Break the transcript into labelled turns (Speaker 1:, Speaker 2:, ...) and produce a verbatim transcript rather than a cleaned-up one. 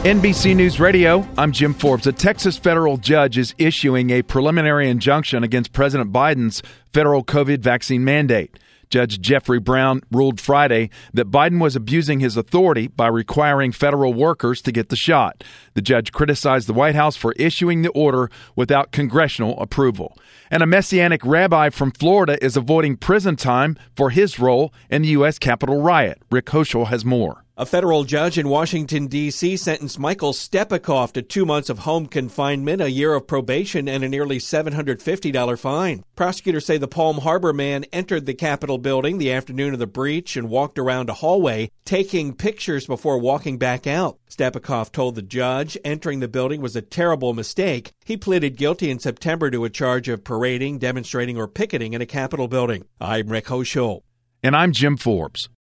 Speaker 1: N B C News Radio, I'm Jim Forbes. A Texas federal judge is issuing a preliminary injunction against President Biden's federal COVID vaccine mandate. Judge Jeffrey Brown ruled Friday that Biden was abusing his authority by requiring federal workers to get the shot. The judge criticized the White House for issuing the order without congressional approval. And a Messianic rabbi from Florida is avoiding prison time for his role in the U S Capitol riot. Rick Hoschel has more.
Speaker 2: A federal judge in Washington, D C sentenced Michael Stepikoff to two months of home confinement, a year of probation, and a nearly seven hundred fifty dollars fine. Prosecutors say the Palm Harbor man entered the Capitol building the afternoon of the breach and walked around a hallway, taking pictures before walking back out. Stepikoff told the judge entering the building was a terrible mistake. He pleaded guilty in September to a charge of parading, demonstrating, or picketing in a Capitol building. I'm Rick Hoschel.
Speaker 1: And I'm Jim Forbes.